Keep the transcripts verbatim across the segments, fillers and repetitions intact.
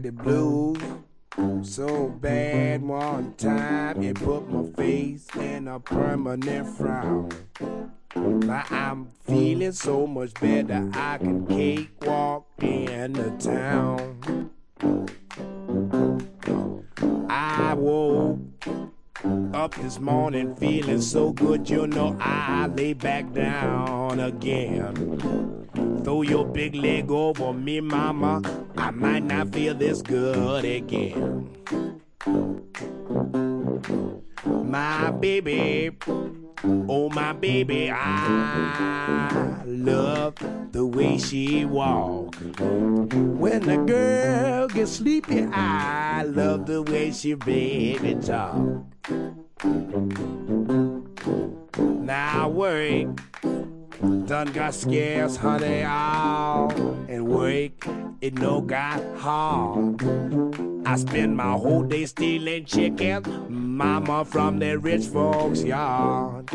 the blues so bad one time it put my face in a permanent frown. Now I'm feeling so much better, I can cakewalk in the town. I woke up this morning feeling so good, you know I lay back down again. Throw your big leg over me, mama, I might not feel this good again. My baby, oh my baby, I love the way she walk. When the girl gets sleepy, I love the way she baby talk. Now work done got scarce, honey, all and work it no got hard. I spend my whole day stealing chicken, mama, from the rich folks' yard.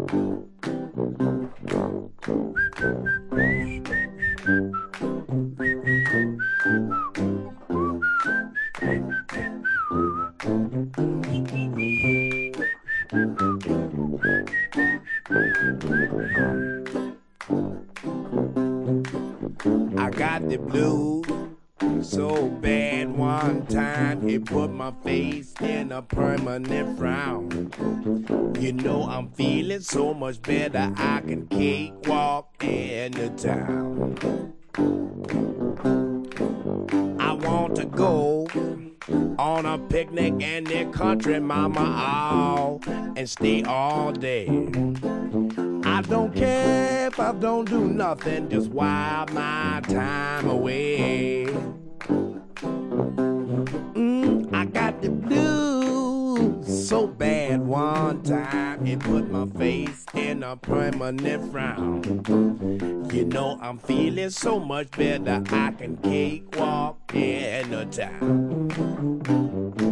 I got the blues so bad one time it put my face in a permanent frown. You know I'm feeling so much better, I can cakewalk in the town. I want to go on a picnic in the country, mama, all and stay all day. I don't care if I don't do nothing, just while my time away. Mm, I got the blues so bad one time it put my face in a permanent frown. You know I'm feeling so much better, I can cakewalk in the town.